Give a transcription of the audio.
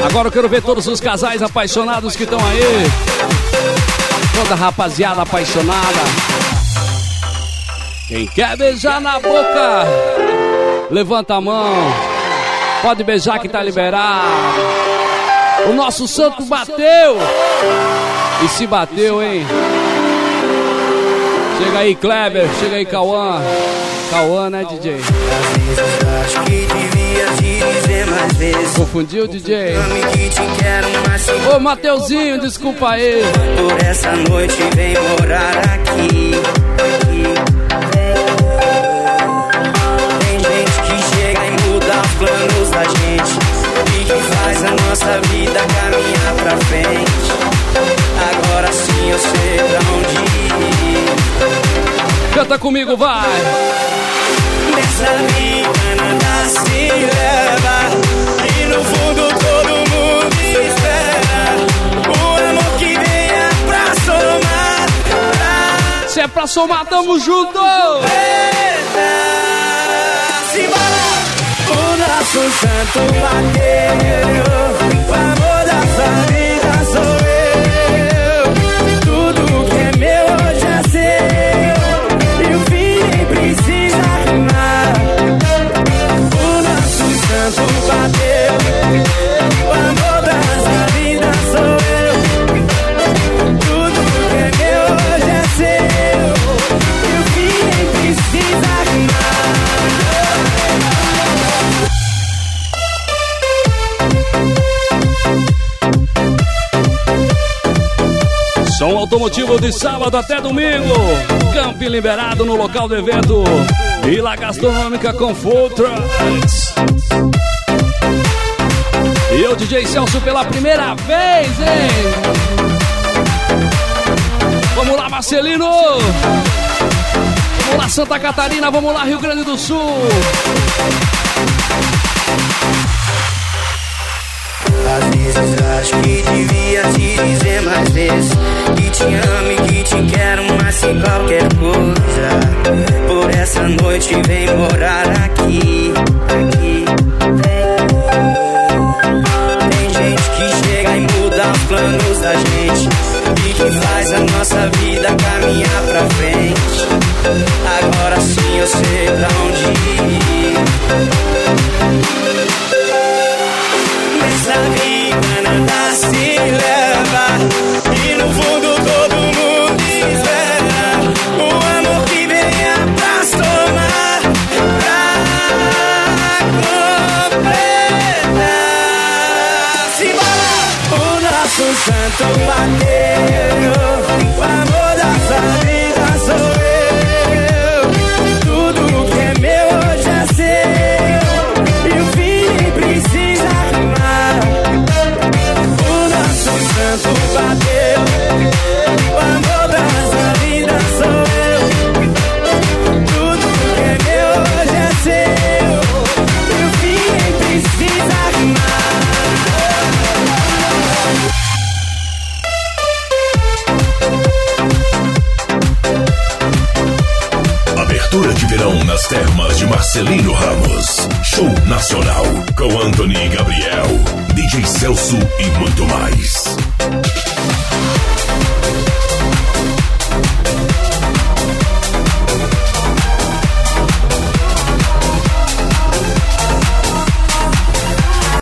Agora eu quero ver todos os casais apaixonados que estão aí. Toda a rapaziada apaixonada. Quem quer beijar na boca, levanta a mão. Pode beijar que tá liberado. O nosso santo bateu. E se bateu, hein? Chega aí, Kleber. Chega aí, Cauã. Cauã, né, DJ? Às vezes acho que devia te dizer mais vezes. Confundiu, DJ? Que te quero, mas ô, Mateuzinho, desculpa aí. Por essa noite vem morar aqui. Tem gente que chega e muda os planos da gente e que faz a nossa vida caminhar pra frente. Agora sim eu sei pra onde ir. Canta comigo, vai! Nessa vida nada se leva e no fundo todo mundo espera o amor que venha pra somar. Se é pra somar, tamo junto! Simbora! O nosso santo bateu, o amor da sua vida sou eu. Tudo que é meu hoje é seu e o fim nem precisa rimar. O nosso santo bateu, o amor da sua vida sou eu. Tudo que é meu hoje é seu e o fim nem precisa rimar. Som automotivo de sábado até domingo. Camping liberado no local do evento. Vila Gastronômica com Food Trucks. E eu, DJ Celso, pela primeira vez, hein? Vamos lá, Marcelino! Vamos lá, Santa Catarina, vamos lá, Rio Grande do Sul! Às vezes acho que devia te dizer mais vezes que te amo e que te quero mais que qualquer coisa. Por essa noite vem morar aqui. Tem gente que chega e muda os planos da gente e que faz a nossa vida caminhar pra frente. Agora sim eu sei pra onde ir. Nessa vida nada se leva e no fundo todo mundo espera o amor que venha pra somar, pra completar. Simbora! O nosso santo bateu, o amor da sua vida sou eu. Tudo que é meu hoje é seu e o fim nem precisa rimar. Santo bateu, o amor da sua vida sou eu. Tudo que é meu hoje é seu e o fim nem precisa rimar. Abertura de verão nas termas de Marcelino Ramos. Show nacional com Anthony Gabriel, DJ Celso e muito mais.